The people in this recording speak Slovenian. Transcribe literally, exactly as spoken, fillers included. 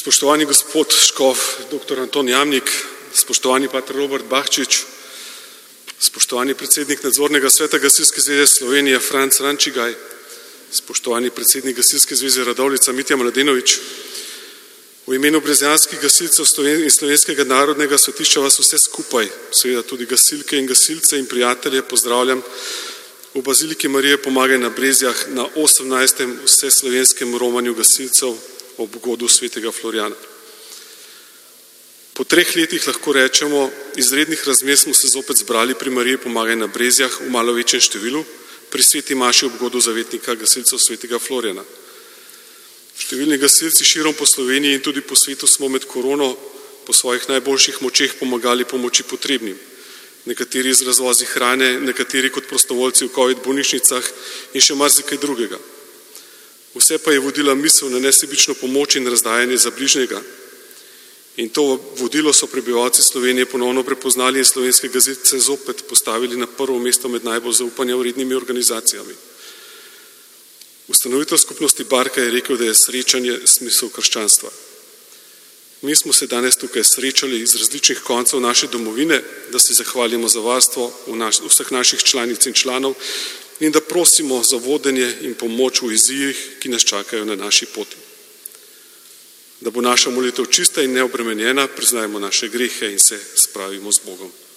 Spoštovani gospod škof, doktor Anton Jamnik, spoštovani pater Robert Bahčič, spoštovani predsednik nadzornega sveta Gasilske zveze Slovenije Franc Rančigaj, spoštovani predsednik Gasilske zveze Radovljica Mitja Mladenovič, v imenu brezjanskih gasilcev in Slovenskega narodnega svetišča vas vse skupaj, seveda tudi gasilke in gasilce in prijatelje pozdravljam v Baziliki Marije Pomagaj na Brezjah na osemnajstem vseslovenskem romanju gasilcev ob ugodu svetega Florjana. Po treh letih lahko rečemo, izrednih razmer smo se zopet zbrali pri Mariji Pomagaj na Brezjah v malo večjem številu pri sveti maši ob ugodu zavetnika gasilcev svetega Florjana. Številni gasilci širom po Sloveniji in tudi po svetu smo med korono po svojih najboljših močeh pomagali pomoči potrebnim. Nekateri z razvozi hrane, nekateri kot prostovoljci v covid bolnišnicah in še marsikaj drugega. Vse pa je vodila misel na nesebično pomoč in razdajanje za bližnjega. In to vodilo so prebivalci Slovenije ponovno prepoznali in slovenske gasilce zopet postavili na prvo mesto med najbolj zaupanja vrednimi organizacijami. Ustanovitelj skupnosti Barka je rekel, da je srečanje smisel krščanstva. Mi smo se danes tukaj srečali iz različnih koncev naše domovine, da se zahvalimo za varstvo vseh naših članic in članov in da prosimo za vodenje in pomoč v izzivih, ki nas čakajo na naši poti. Da bo naša molitev čista in neobremenjena, priznajmo naše grehe in se spravimo z Bogom.